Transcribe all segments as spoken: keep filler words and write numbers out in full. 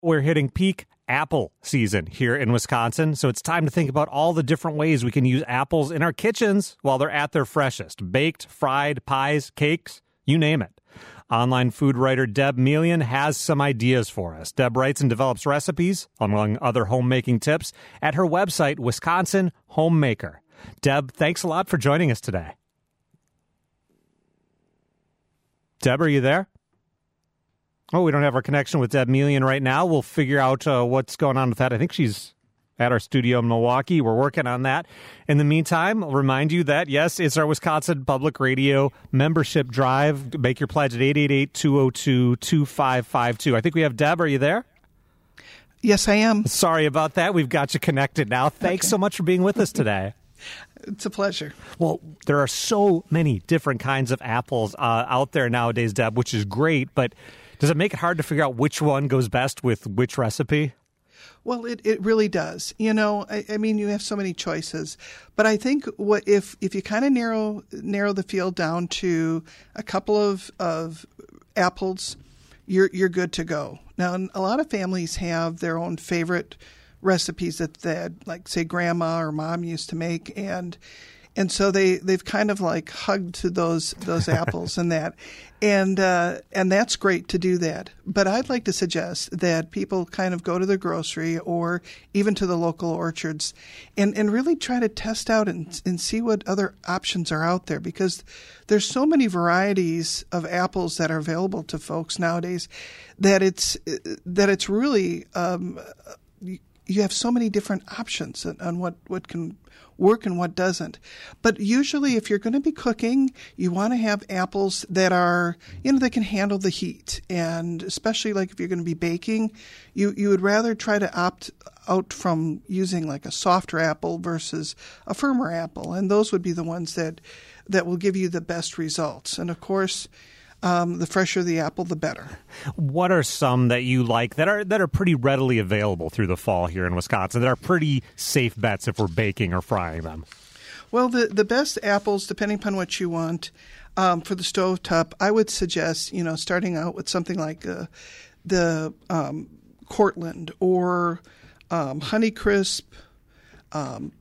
We're hitting peak apple season here in Wisconsin, so it's time to think about all the different ways we can use apples in our kitchens while they're at their freshest. Baked, fried, pies, cakes, you name it. Online food writer Deb Melian has some ideas for us. Deb writes and develops recipes, among other homemaking tips, at her website, Wisconsin Homemaker. Deb, thanks a lot for joining us today. Deb, are you there? Oh, we don't have our connection with Deb Melian right now. We'll figure out uh, what's going on with that. I think she's at our studio in Milwaukee. We're working on that. In the meantime, I'll remind you that, yes, it's our Wisconsin Public Radio membership drive. Make your pledge at eight eight eight, two oh two, two five five two. I think we have Deb. Are you there? Yes, I am. Sorry about that. We've got you connected now. Thanks okay. so much for being with us today. It's a pleasure. Well, there are so many different kinds of apples uh, out there nowadays, Deb, which is great, but does it make it hard to figure out which one goes best with which recipe? Well, it, it really does. You know, I, I mean, you have so many choices, but I think what if if you kind of narrow narrow the field down to a couple of, of apples, you're you're good to go. Now, a lot of families have their own favorite recipes that that like say grandma or mom used to make, and and so they they've kind of like hugged to those those apples and that. And uh, and that's great to do that. But I'd like to suggest that people kind of go to the grocery or even to the local orchards and, and really try to test out and, and see what other options are out there, because there's so many varieties of apples that are available to folks nowadays that it's that it's really um, you, you have so many different options on, on what, what can work and what doesn't. But usually if you're going to be cooking, you want to have apples that are, you know, that can handle the heat. And especially like if you're going to be baking, you, you would rather try to opt out from using like a softer apple versus a firmer apple. And those would be the ones that, that will give you the best results. And of course, Um, the fresher the apple, the better. What are some that you like that are that are pretty readily available through the fall here in Wisconsin that are pretty safe bets if we're baking or frying them? Well, the, the best apples, depending upon what you want, um, for the stovetop, I would suggest, you know, starting out with something like uh, the um, Cortland or um, Honeycrisp, um,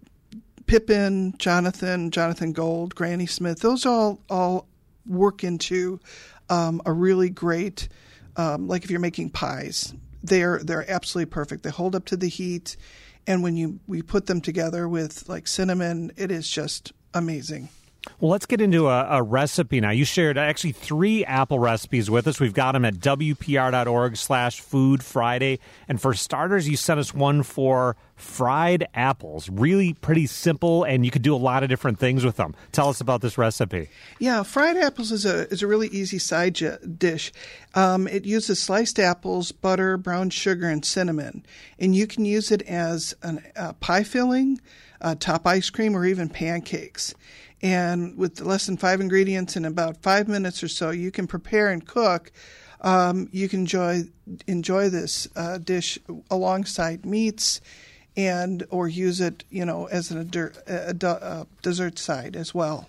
Pippin, Jonathan, Jonathan Gold, Granny Smith. Those all all work into um, a really great, um, like if you're making pies, they're they're absolutely perfect. They hold up to the heat, and when you we put them together with like cinnamon, it is just amazing. Well, let's get into a, a recipe now. You shared actually three apple recipes with us. We've got them at W P R dot org slash Food Friday. And for starters, you sent us one for fried apples. Really pretty simple, and you could do a lot of different things with them. Tell us about this recipe. Yeah, fried apples is a is a really easy side j- dish. Um, it uses sliced apples, butter, brown sugar, and cinnamon. And you can use it as a uh, pie filling, uh, top ice cream, or even pancakes. And with less than five ingredients in about five minutes or so, you can prepare and cook. Um, you can enjoy enjoy this uh, dish alongside meats, and or use it, you know, as an, a, a, a dessert side as well.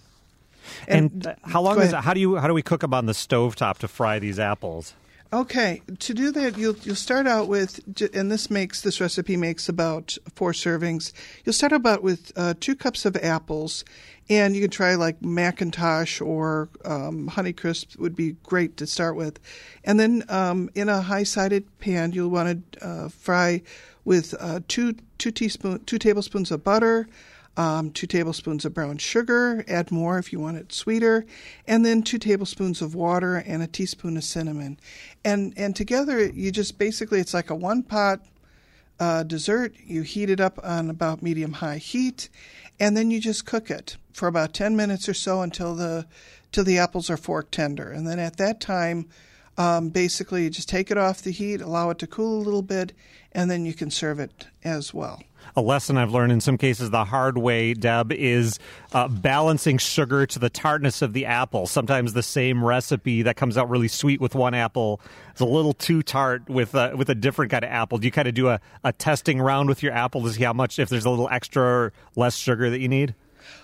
And, and how long is it? How do you how do we cook them on the stovetop to fry these apples? Okay, to do that, you'll you'll start out with, and this makes this recipe makes about four servings. You'll start about with uh, two cups of apples, and you can try like Macintosh or um, Honeycrisp would be great to start with. And then um, in a high-sided pan, you'll want to uh, fry with uh, two two teaspoon two tablespoons of butter. Um, two tablespoons of brown sugar, add more if you want it sweeter, and then two tablespoons of water and a teaspoon of cinnamon. And and together, you just basically, it's like a one-pot uh, dessert. You heat it up on about medium-high heat, and then you just cook it for about ten minutes or so until the, till the apples are fork tender. And then at that time, um, basically, you just take it off the heat, allow it to cool a little bit, and then you can serve it as well. A lesson I've learned in some cases the hard way, Deb, is uh, balancing sugar to the tartness of the apple. Sometimes the same recipe that comes out really sweet with one apple is a little too tart with a, with a different kind of apple. Do you kind of do a, a testing round with your apple to see how much, if there's a little extra or less sugar that you need?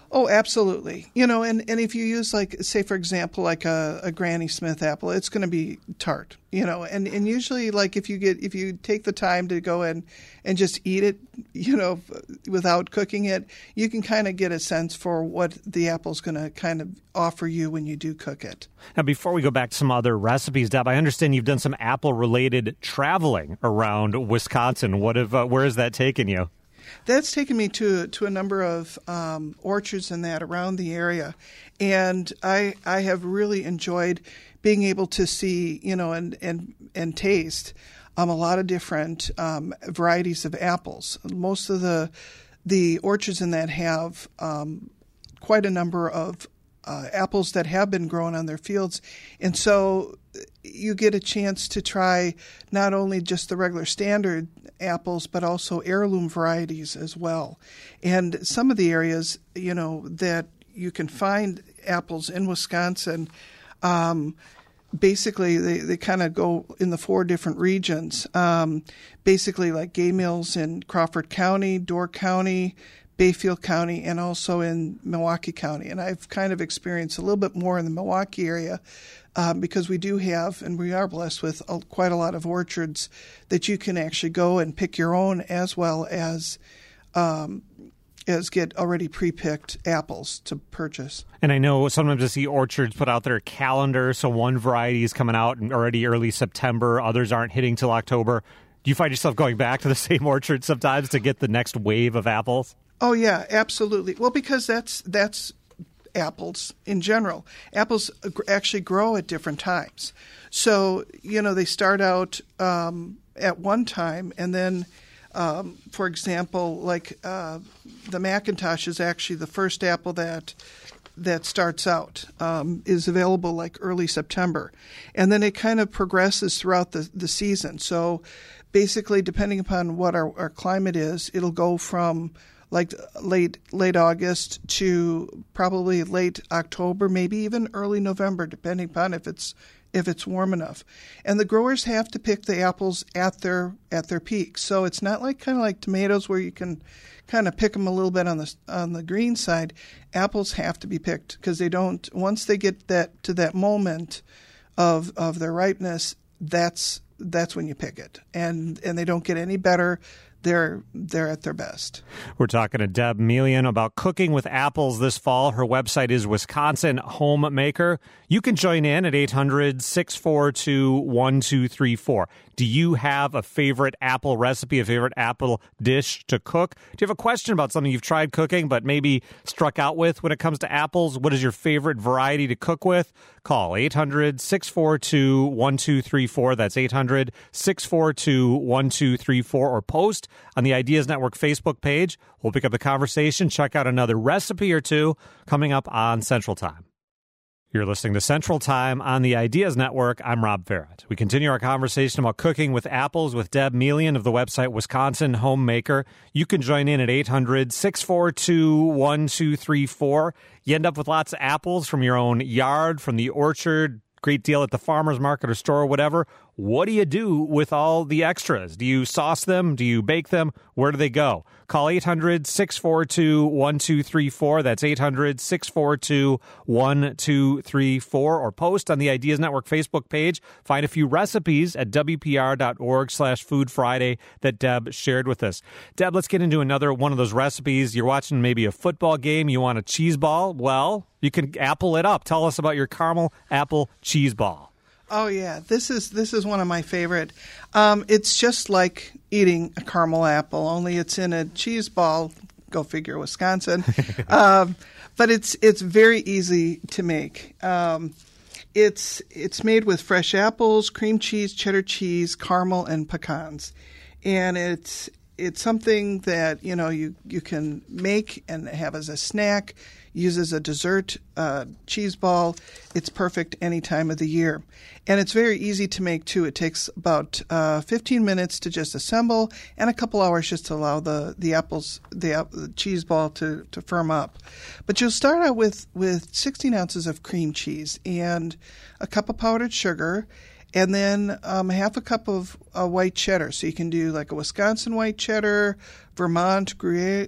Oh, absolutely. You know, and, and if you use, like, say, for example, like a, a Granny Smith apple, it's going to be tart, you know, and, and usually, like, if you get, if you take the time to go in and just eat it, you know, without cooking it, you can kind of get a sense for what the apple's going to kind of offer you when you do cook it. Now, before we go back to some other recipes, Deb, I understand you've done some apple-related traveling around Wisconsin. What have, uh, where has that taken you? That's taken me to to a number of um, orchards and that around the area, and I I have really enjoyed being able to see, you know, and and and taste um, a lot of different um, varieties of apples. Most of the the orchards in that have um, quite a number of uh, apples that have been grown on their fields, and so you get a chance to try not only just the regular standard apples, but also heirloom varieties as well. And some of the areas, you know, that you can find apples in Wisconsin, um, basically they, they kind of go in the four different regions. Um, basically like Gay Mills in Crawford County, Door County, Bayfield County, and also in Milwaukee County. And I've kind of experienced a little bit more in the Milwaukee area um, because we do have, and we are blessed with a, quite a lot of orchards that you can actually go and pick your own, as well as um, as get already pre-picked apples to purchase. And I know sometimes I see orchards put out their calendar, so one variety is coming out in already early September, others aren't hitting till October. Do you find yourself going back to the same orchard sometimes to get the next wave of apples? Oh, yeah, absolutely. Well, because that's that's apples in general. Apples actually grow at different times. So, you know, they start out um, at one time, and then, um, for example, like uh, the McIntosh is actually the first apple that that starts out, um, is available like early September. And then it kind of progresses throughout the, the season. So basically, depending upon what our, our climate is, it'll go from like late late August to probably late October, maybe even early November, depending upon if it's if it's warm enough. And the growers have to pick the apples at their at their peak. So it's not like kind of like tomatoes where you can kind of pick them a little bit on the on the green side. Apples have to be picked because they don't, once they get that to that moment of of their ripeness, that's that's when you pick it. And and they don't get any better. They're they're at their best. We're talking to Deb Melian about cooking with apples this fall. Her website is Wisconsin Homemaker. You can join in at eight hundred, six four two, one two three four. Do you have a favorite apple recipe, a favorite apple dish to cook? Do you have a question about something you've tried cooking but maybe struck out with when it comes to apples? What is your favorite variety to cook with? Call eight hundred, six four two, one two three four. That's eight hundred, six four two, one two three four. Or post on the Ideas Network Facebook page. We'll pick up the conversation, check out another recipe or two coming up on Central Time. You're listening to Central Time on the Ideas Network. I'm Rob Farrett. We continue our conversation about cooking with apples with Deb Melian of the website Wisconsin Homemaker. You can join in at eight hundred, six four two, one two three four. You end up with lots of apples from your own yard, from the orchard, great deal at the farmer's market or store or whatever. What do you do with all the extras? Do you sauce them? Do you bake them? Where do they go? Call eight hundred, six four two, one two three four. That's eight hundred, six four two, one two three four. Or post on the Ideas Network Facebook page. Find a few recipes at W P R dot org slash Food Friday that Deb shared with us. Deb, let's get into another one of those recipes. You're watching maybe a football game. You want a cheese ball? Well, you can apple it up. Tell us about your caramel apple cheese ball. Oh yeah, this is this is one of my favorite. Um, it's just like eating a caramel apple, only it's in a cheese ball. Go figure, Wisconsin. um, but it's it's very easy to make. Um, it's it's made with fresh apples, cream cheese, cheddar cheese, caramel, and pecans, and it's it's something that you know you you can make and have as a snack. Use as a dessert uh, cheese ball. It's perfect any time of the year. And it's very easy to make, too. It takes about uh, fifteen minutes to just assemble and a couple hours just to allow the, the apples, the, the cheese ball to, to firm up. But you'll start out with, with sixteen ounces of cream cheese and a cup of powdered sugar and then um, half a cup of uh, white cheddar. So you can do like a Wisconsin white cheddar, Vermont Gruyere,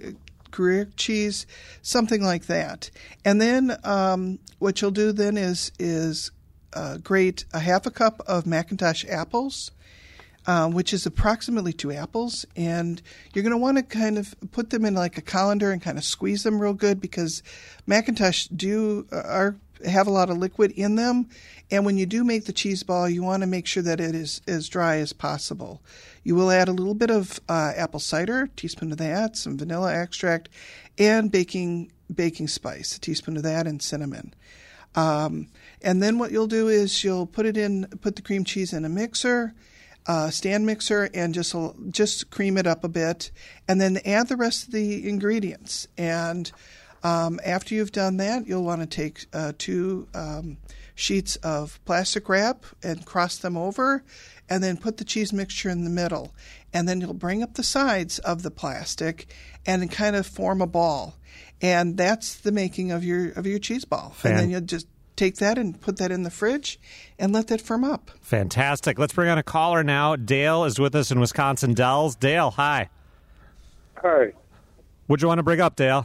Gruyere cheese, something like that. And then um, what you'll do then is is uh, grate a half a cup of McIntosh apples, um, which is approximately two apples. And you're going to want to kind of put them in like a colander and kind of squeeze them real good because McIntosh do uh, are have a lot of liquid in them. And when you do make the cheese ball, you want to make sure that it is as dry as possible. You will add a little bit of uh, apple cider, a teaspoon of that, some vanilla extract, and baking baking spice, a teaspoon of that, and cinnamon. Um, and then what you'll do is you'll put it in, put the cream cheese in a mixer, uh, stand mixer, and just just cream it up a bit, and then add the rest of the ingredients. And um, after you've done that, you'll want to take uh, two um, sheets of plastic wrap and cross them over, and then put the cheese mixture in the middle. And then you'll bring up the sides of the plastic and kind of form a ball. And that's the making of your of your cheese ball. Fan- and then you'll just take that and put that in the fridge and let that firm up. Fantastic. Let's bring on a caller now. Dale is with us in Wisconsin Dells. Dale, hi. Hi. What'd you want to bring up, Dale?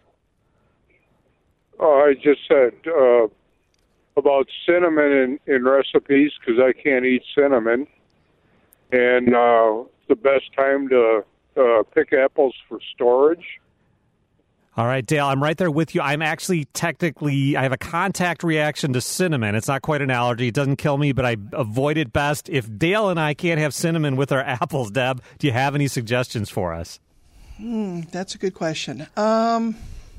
Oh, I just said uh, about cinnamon in, in recipes because I can't eat cinnamon. And uh, the best time to uh, pick apples for storage. All right, Dale, I'm right there with you. I'm actually technically, I have a contact reaction to cinnamon. It's not quite an allergy. It doesn't kill me, but I avoid it best. If Dale and I can't have cinnamon with our apples, Deb, do you have any suggestions for us? Hmm, that's a good question. Um,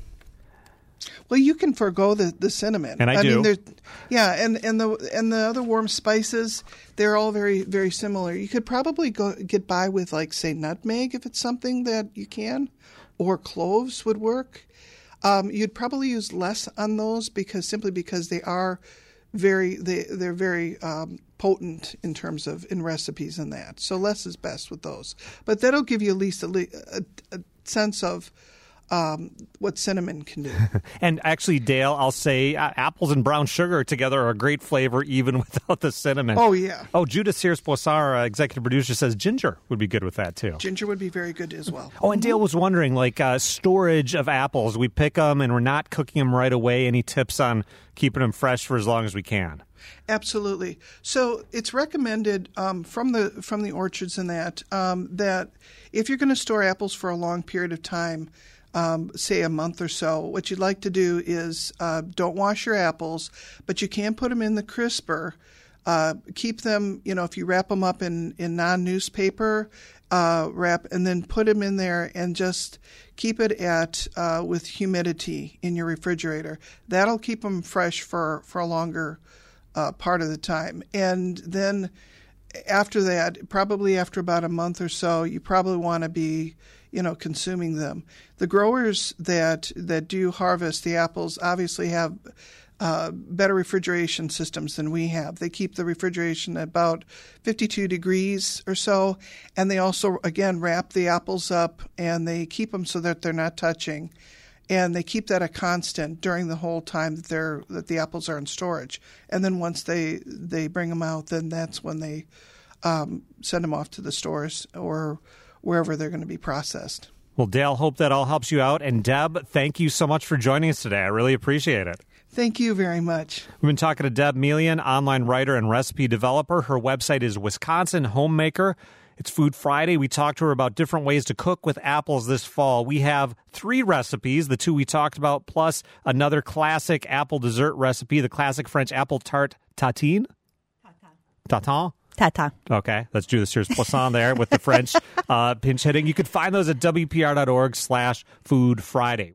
well, you can forego the, the cinnamon. And I, I do. Mean, yeah, and, and the and the other warm spices, they're all very, very similar. You could probably go get by with, like, say, nutmeg if it's something that you can. Or cloves would work. Um, you'd probably use less on those because simply because they are very they they're very um, potent in terms of in recipes and that. So less is best with those. But that'll give you at least a, a, a sense of um, what cinnamon can do. And actually, Dale, I'll say uh, apples and brown sugar together are a great flavor even without the cinnamon. Oh, yeah. Oh, Judith Sears-Poissar, uh, executive producer, says ginger would be good with that, too. Ginger would be very good as well. Oh, and Dale was wondering, like, uh, storage of apples. We pick them and we're not cooking them right away. Any tips on keeping them fresh for as long as we can? Absolutely. So it's recommended um, from the from the orchards and that um, that if you're going to store apples for a long period of time, Um, say a month or so, what you'd like to do is uh, don't wash your apples, but you can put them in the crisper. Uh, keep them, you know, if you wrap them up in, in non-newspaper uh, wrap, and then put them in there and just keep it at uh, with humidity in your refrigerator. That'll keep them fresh for, for a longer uh, part of the time. And then after that, probably after about a month or so, you probably want to be you know, consuming them. The growers that that do harvest the apples obviously have uh, better refrigeration systems than we have. They keep the refrigeration at about fifty-two degrees or so, and they also, again, wrap the apples up, and they keep them so that they're not touching. And they keep that a constant during the whole time that they're that the apples are in storage. And then once they, they bring them out, then that's when they um, send them off to the stores or wherever they're going to be processed. Well, Dale, hope that all helps you out. And Deb, thank you so much for joining us today. I really appreciate it. Thank you very much. We've been talking to Deb Melian, online writer and recipe developer. Her website is Wisconsin Homemaker. It's Food Friday. We talked to her about different ways to cook with apples this fall. We have three recipes, the two we talked about, plus another classic apple dessert recipe, the classic French apple tart tatin. Tatin. Tatin? Tata. Okay, let's do the Sears-Poissant there with the French uh, pinch hitting. You can find those at W P R dot org slash Food Friday.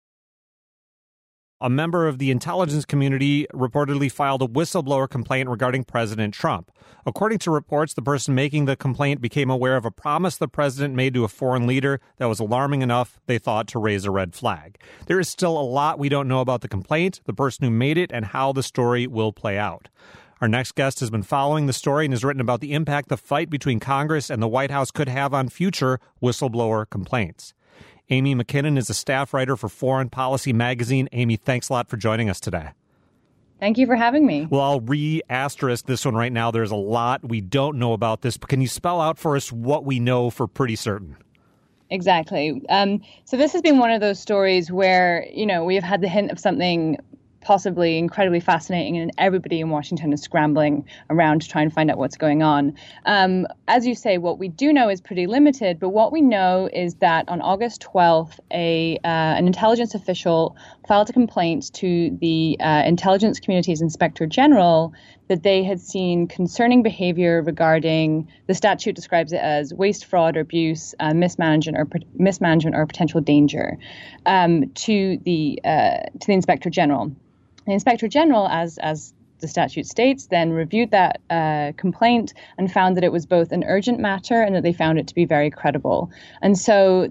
A member of the intelligence community reportedly filed a whistleblower complaint regarding President Trump. According to reports, the person making the complaint became aware of a promise the president made to a foreign leader that was alarming enough, they thought, to raise a red flag. There is still a lot we don't know about the complaint, the person who made it, and how the story will play out. Our next guest has been following the story and has written about the impact the fight between Congress and the White House could have on future whistleblower complaints. Amy McKinnon is a staff writer for Foreign Policy Magazine. Amy, thanks a lot for joining us today. Thank you for having me. Well, I'll re-asterisk this one right now. There's a lot we don't know about this, but can you spell out for us what we know for pretty certain? Exactly. Um, so this has been one of those stories where, you know, we have had the hint of something possibly incredibly fascinating, and everybody in Washington is scrambling around to try and find out what's going on. Um, as you say, what we do know is pretty limited, but what we know is that on August twelfth, a uh, an intelligence official filed a complaint to the uh, Intelligence Community's Inspector General that they had seen concerning behavior regarding, the statute describes it as waste, fraud, or abuse, uh, mismanagement, or mismanagement or potential danger um, to the uh, to the Inspector General. The Inspector General, as as the statute states, then reviewed that uh, complaint and found that it was both an urgent matter and that they found it to be very credible. And so,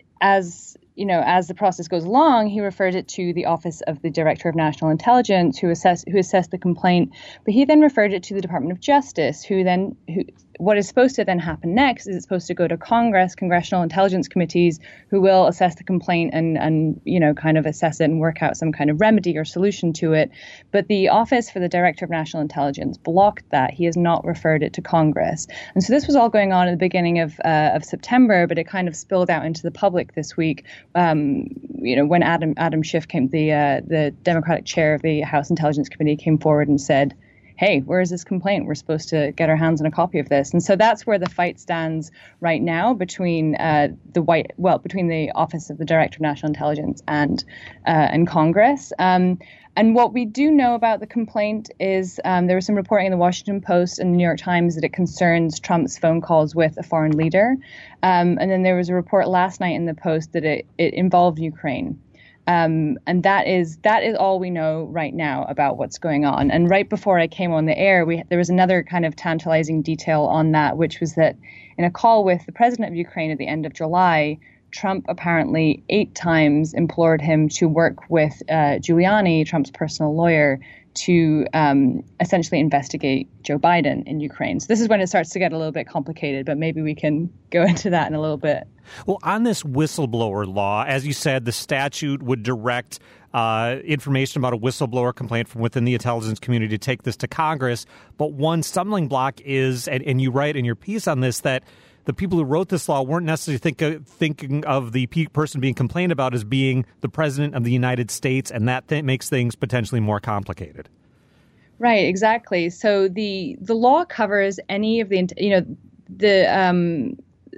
as you know, as the process goes along, he referred it to the Office of the Director of National Intelligence, who assessed who assessed the complaint. But he then referred it to the Department of Justice, who then who. What is supposed to then happen next is it's supposed to go to Congress, congressional intelligence committees, who will assess the complaint and, and, you know, kind of assess it and work out some kind of remedy or solution to it. But the Office for the Director of National Intelligence blocked that. He has not referred it to Congress. And so this was all going on at the beginning of uh, of September, but it kind of spilled out into the public this week, um, you know, when Adam Adam Schiff came, the uh, the Democratic chair of the House Intelligence Committee, came forward and said, hey, where is this complaint? We're supposed to get our hands on a copy of this. And so that's where the fight stands right now between uh, the White, well, between the Office of the Director of National Intelligence and uh, and Congress. Um, and what we do know about the complaint is um, there was some reporting in the Washington Post and the New York Times that it concerns Trump's phone calls with a foreign leader. Um, and then there was a report last night in the Post that it, it involved Ukraine. Um, and that is that is all we know right now about what's going on. And right before I came on the air, we, there was another kind of tantalizing detail on that, which was that in a call with the president of Ukraine at the end of July, Trump apparently eight times implored him to work with uh, Giuliani, Trump's personal lawyer, to um, essentially investigate Joe Biden in Ukraine. So this is when it starts to get a little bit complicated, but maybe we can go into that in a little bit. Well, on this whistleblower law, as you said, the statute would direct uh, information about a whistleblower complaint from within the intelligence community to take this to Congress. But one stumbling block is, and, and you write in your piece on this, that the people who wrote this law weren't necessarily think of, thinking of the pe- person being complained about as being the president of the United States, and that th- makes things potentially more complicated. Right, exactly. So the the law covers any of the, you know, the um,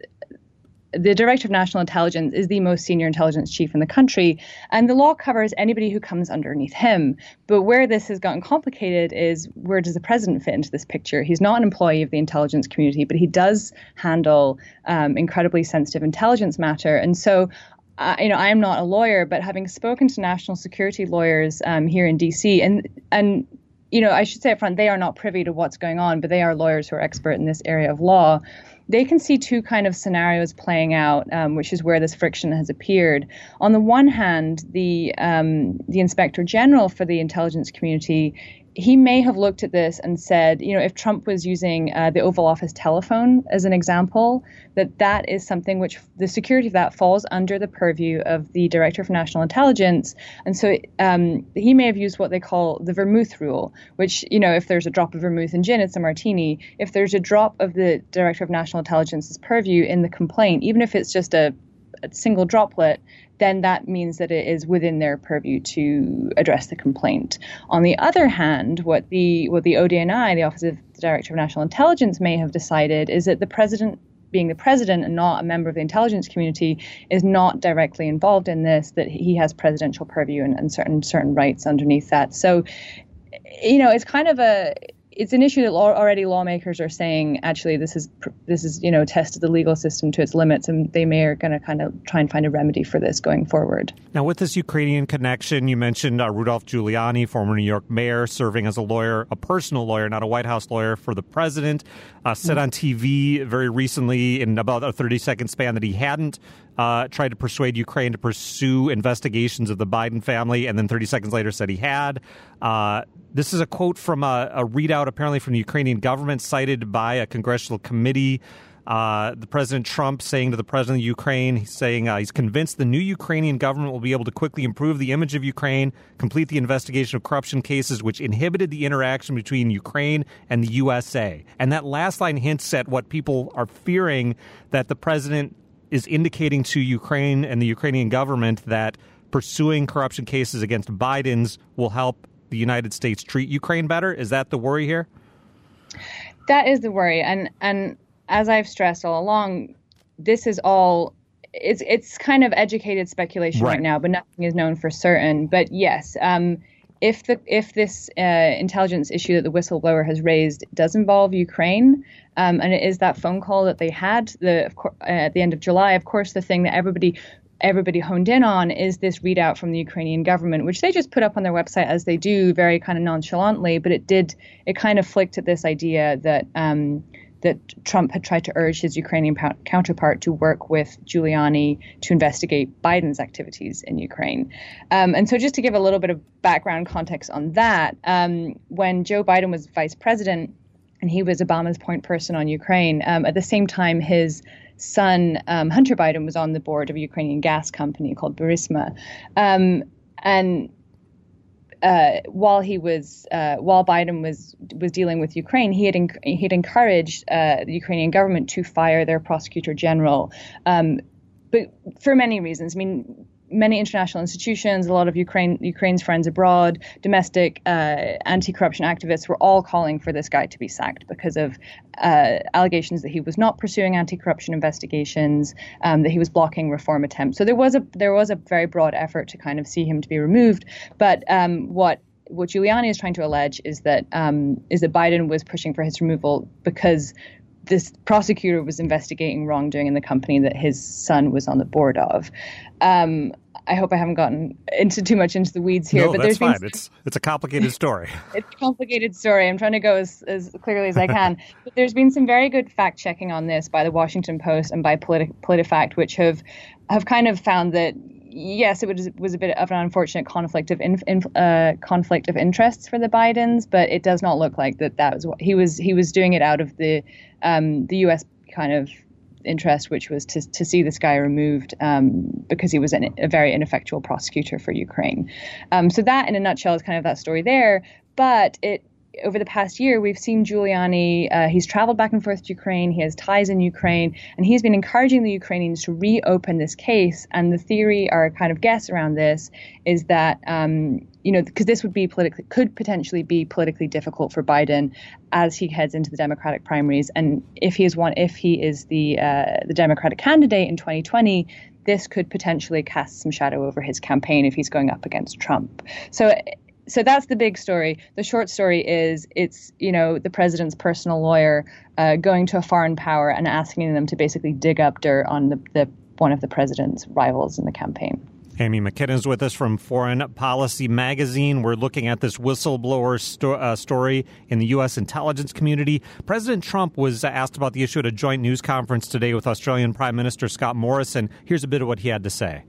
the Director of National Intelligence is the most senior intelligence chief in the country, and the law covers anybody who comes underneath him. But where this has gotten complicated is, where does the president fit into this picture? He's not an employee of the intelligence community, but he does handle um, incredibly sensitive intelligence matter. And so, uh, you know, I am not a lawyer, but having spoken to national security lawyers um, here in D C, and and you know, I should say up front, they are not privy to what's going on, but they are lawyers who are expert in this area of law. They can see two kind of scenarios playing out, um, which is where this friction has appeared. On the one hand, the um, the Inspector General for the intelligence community, he may have looked at this and said, you know, if Trump was using uh, the Oval Office telephone as an example, that that is something which the security of that falls under the purview of the Director of National Intelligence. And so um, he may have used what they call the vermouth rule, which, you know, if there's a drop of vermouth in gin, it's a martini. If there's a drop of the Director of National Intelligence's purview in the complaint, even if it's just a, a single droplet, then that means that it is within their purview to address the complaint. On the other hand, what the what the O D N I, the Office of the Director of National Intelligence, may have decided is that the president, being the president and not a member of the intelligence community, is not directly involved in this, that he has presidential purview and, and certain certain rights underneath that. So, you know, it's kind of a it's an issue that law, already lawmakers are saying, actually, this is, this is, you know, tested the legal system to its limits, and they may are going to kind of try and find a remedy for this going forward. Now, with this Ukrainian connection, you mentioned uh, Rudolph Giuliani, former New York mayor, serving as a lawyer, a personal lawyer, not a White House lawyer, for the president, uh, said on T V very recently in about a thirty-second span that he hadn't uh, tried to persuade Ukraine to pursue investigations of the Biden family, and then thirty seconds later said he had. Uh, This is a quote from a, a readout apparently from the Ukrainian government cited by a congressional committee. Uh, the President Trump saying to the president of Ukraine, he's saying uh, he's convinced the new Ukrainian government will be able to quickly improve the image of Ukraine, complete the investigation of corruption cases which inhibited the interaction between Ukraine and the U S A. And that last line hints at what people are fearing, that the president is indicating to Ukraine and the Ukrainian government that pursuing corruption cases against Biden's will help the United States treat Ukraine better? Is that the worry here? That is the worry. And and as I've stressed all along, this is all, it's it's kind of educated speculation right, right now, but nothing is known for certain. But yes, um, if the if this uh, intelligence issue that the whistleblower has raised does involve Ukraine, um, and it is that phone call that they had the of course, uh, at the end of July, of course, the thing that everybody everybody honed in on is this readout from the Ukrainian government, which they just put up on their website as they do very kind of nonchalantly. But it did it kind of flicked at this idea that um, that Trump had tried to urge his Ukrainian pa- counterpart to work with Giuliani to investigate Biden's activities in Ukraine. Um, and so just to give a little bit of background context on that, um, when Joe Biden was vice president and he was Obama's point person on Ukraine, um, at the same time his son, um, Hunter Biden, was on the board of a Ukrainian gas company called Burisma. Um, and uh, while he was, uh, while Biden was was dealing with Ukraine, he had enc- he had encouraged uh, the Ukrainian government to fire their prosecutor general, um, but for many reasons. I mean, many international institutions, a lot of Ukraine Ukraine's friends abroad, domestic uh, anti-corruption activists were all calling for this guy to be sacked because of uh, allegations that he was not pursuing anti-corruption investigations, um, that he was blocking reform attempts. So there was a there was a very broad effort to kind of see him to be removed. But um, what what Giuliani is trying to allege is that um, is that Biden was pushing for his removal because this prosecutor was investigating wrongdoing in the company that his son was on the board of. Um, I hope I haven't gotten into too much into the weeds here. No, but that's there's fine. Been... It's it's a complicated story. It's a complicated story. I'm trying to go as, as clearly as I can. But there's been some very good fact checking on this by the Washington Post and by Politi- PolitiFact, which have have kind of found that yes, it was, was a bit of an unfortunate conflict of in, in, uh, conflict of interests for the Bidens, but it does not look like that. That was what he was. He was doing it out of the um, the U S kind of interest, which was to to see this guy removed um, because he was an, a very ineffectual prosecutor for Ukraine. Um, so that, in a nutshell, is kind of that story there. But it. Over the past year, we've seen Giuliani, uh, he's traveled back and forth to Ukraine, he has ties in Ukraine, and he's been encouraging the Ukrainians to reopen this case. And the theory, or kind of guess around this, is that, um, you know, because this would be politically, could potentially be politically difficult for Biden as he heads into the Democratic primaries. And if he is one, if he is the uh, the Democratic candidate in twenty twenty, this could potentially cast some shadow over his campaign if he's going up against Trump. So. So that's the big story. The short story is it's, you know, the president's personal lawyer uh, going to a foreign power and asking them to basically dig up dirt on the, the one of the president's rivals in the campaign. Amy McKinnon is with us from Foreign Policy Magazine. We're looking at this whistleblower sto- uh, story in the U S intelligence community. President Trump was asked about the issue at a joint news conference today with Australian Prime Minister Scott Morrison. Here's a bit of what he had to say.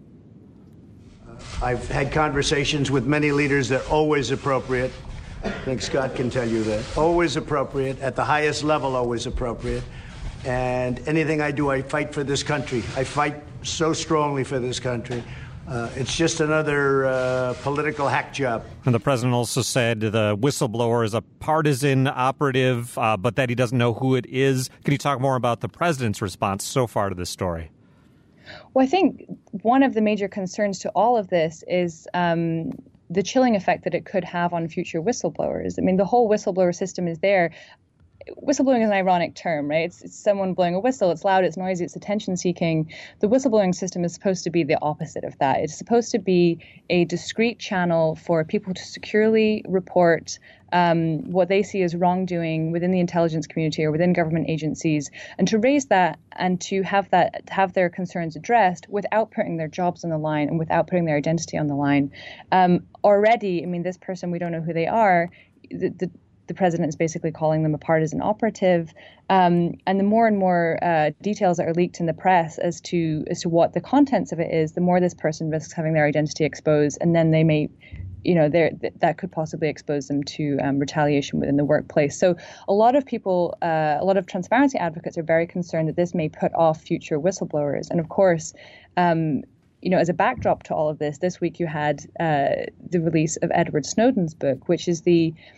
I've had conversations with many leaders that are always appropriate. I think Scott can tell you that. Always appropriate, at the highest level, always appropriate. And anything I do, I fight for this country. I fight so strongly for this country. Uh, it's just another uh, political hack job. And the president also said the whistleblower is a partisan operative, uh, but that he doesn't know who it is. Can you talk more about the president's response so far to this story? Well, I think one of the major concerns to all of this is um, the chilling effect that it could have on future whistleblowers. I mean, the whole whistleblower system is there. Whistleblowing is an ironic term, right? It's, it's someone blowing a whistle. It's loud, it's noisy, it's attention-seeking. The whistleblowing system is supposed to be the opposite of that. It's supposed to be a discrete channel for people to securely report um, what they see as wrongdoing within the intelligence community or within government agencies, and to raise that and to have that have their concerns addressed without putting their jobs on the line and without putting their identity on the line. Um, already, I mean, this person, we don't know who they are. The, the The president is basically calling them a partisan operative, um, and the more and more uh, details that are leaked in the press as to as to what the contents of it is, the more this person risks having their identity exposed, and then they may, you know, th- that could possibly expose them to um, retaliation within the workplace. So a lot of people, uh, a lot of transparency advocates are very concerned that this may put off future whistleblowers, and of course. Um, You know, as a backdrop to all of this, this week you had uh, the release of Edward Snowden's book, which is the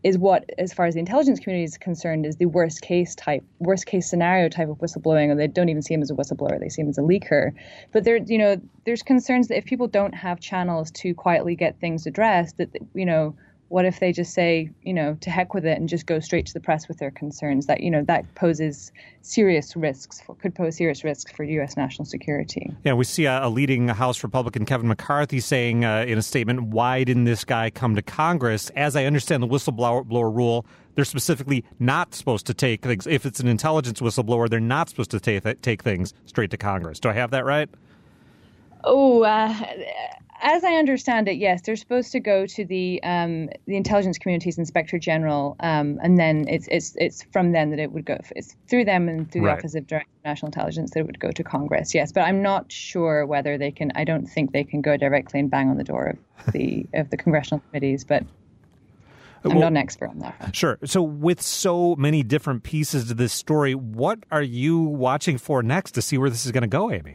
is what, as far as the intelligence community is concerned, is the worst case type, worst case scenario type of whistleblowing, or they don't even see him as a whistleblower, they see him as a leaker. But there, you know, there's concerns that if people don't have channels to quietly get things addressed, that, you know, what if they just say, you know, to heck with it and just go straight to the press with their concerns? That, you know, that poses serious risks, for, could pose serious risks for U S national security. Yeah, we see a, a leading House Republican, Kevin McCarthy, saying uh, in a statement, why didn't this guy come to Congress? As I understand the whistleblower blower rule, they're specifically not supposed to take things. If it's an intelligence whistleblower, they're not supposed to take, take things straight to Congress. Do I have that right? Oh, uh, as I understand it, yes, they're supposed to go to the um, the intelligence community's inspector general, um, and then it's it's it's from them that it would go. It's through them and through right. the Office of Director of National Intelligence that it would go to Congress. Yes, but I'm not sure whether they can. I don't think they can go directly and bang on the door of the of the congressional committees, but I'm well, not an expert on that. Sure. So with so many different pieces to this story, what are you watching for next to see where this is going to go, Amy?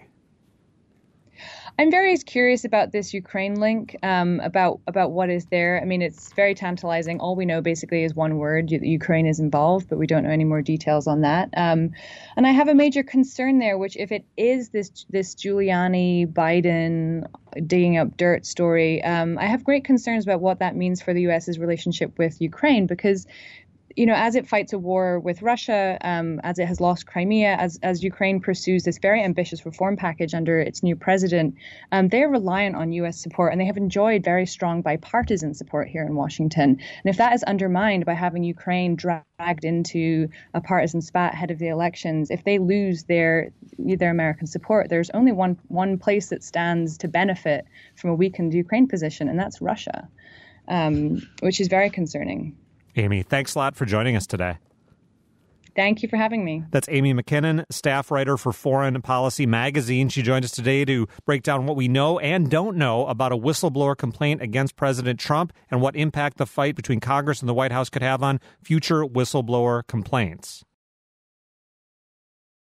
I'm very curious about this Ukraine link, um, about about what is there. I mean, it's very tantalizing. All we know basically is one word: Ukraine is involved, but we don't know any more details on that. Um, and I have a major concern there, which if it is this this Giuliani Biden digging up dirt story, um, I have great concerns about what that means for the U S's relationship with Ukraine, because, you know, as it fights a war with Russia, um, as it has lost Crimea, as as Ukraine pursues this very ambitious reform package under its new president, um, they're reliant on U S support, and they have enjoyed very strong bipartisan support here in Washington. And if that is undermined by having Ukraine dragged into a partisan spat ahead of the elections, if they lose their their American support, there's only one one place that stands to benefit from a weakened Ukraine position, and that's Russia, um, which is very concerning. Amy, thanks a lot for joining us today. Thank you for having me. That's Amy McKinnon, staff writer for Foreign Policy Magazine. She joined us today to break down what we know and don't know about a whistleblower complaint against President Trump and what impact the fight between Congress and the White House could have on future whistleblower complaints.